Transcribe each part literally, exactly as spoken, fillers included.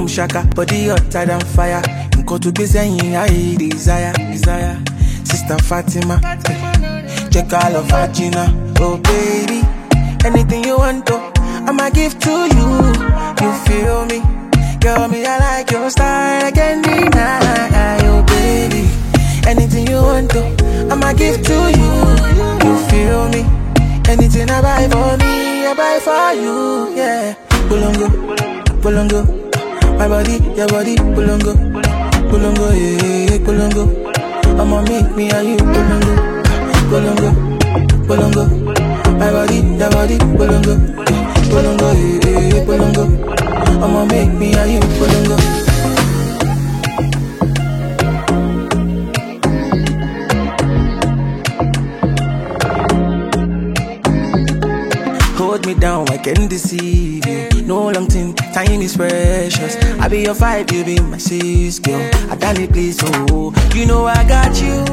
boom shaka, body hotter than fire. Go to be saying I desire, desire. Sister Fatima, check all of Vagina. Oh baby, anything you want to, I'ma give to you. You feel me? Girl, me I like your style, I can't deny. Oh baby, anything you want to, I'ma give to you. You feel me? Anything I buy for me, I buy for you. Yeah, Bulongo, Bulongo, my body, your body, Bulongo, Bulongo, yeah, Bulongo. I'ma make me and you, Bulongo, Bulongo, Bulongo, my body, your body, Bulongo, Bulongo, yeah, Bulongo. I'ma make me and you, Bulongo. Hold me down, I can't deceive you. No long thing, time is precious. I be your five, you be my sis, girl. I done it, please, oh. You know I got you.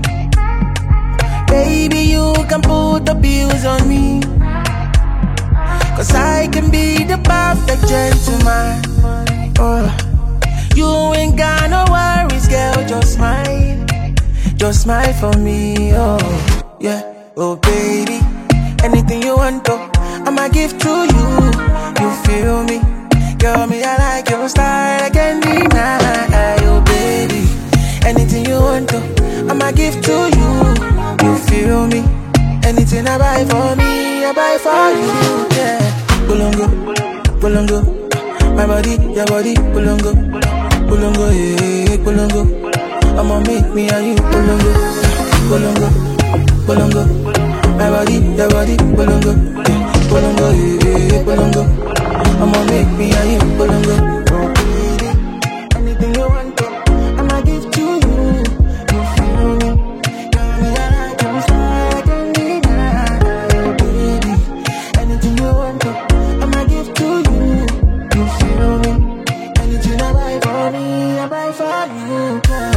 Baby, you can put the bills on me. Cause I can be the perfect gentleman. Oh, you ain't got no worries, girl, just smile. Just smile for me, oh, yeah. Oh, baby, anything you want to, I'ma give to you. You feel me? Girl, me I like your style, I can't deny. Oh baby, anything you want to, I'ma give to you. You feel me? Anything I buy for me, I buy for you. Yeah, Bulongo, Bulongo, my body, your body, Bulongo, Bulongo, yeah, Bulongo. I'ma make me and you, Bulongo, Bulongo, Bulongo, my body, your body, Bulongo. Bulongo, yeah, Bulongo. I'ma make me and you, Bulongo. Anything you want to, I'ma give to you. You feel me? Girl, me I like your style, I can't deny. Baby, anything you want to, I'ma give to you. You feel me? Anything I buy for me, I buy for you.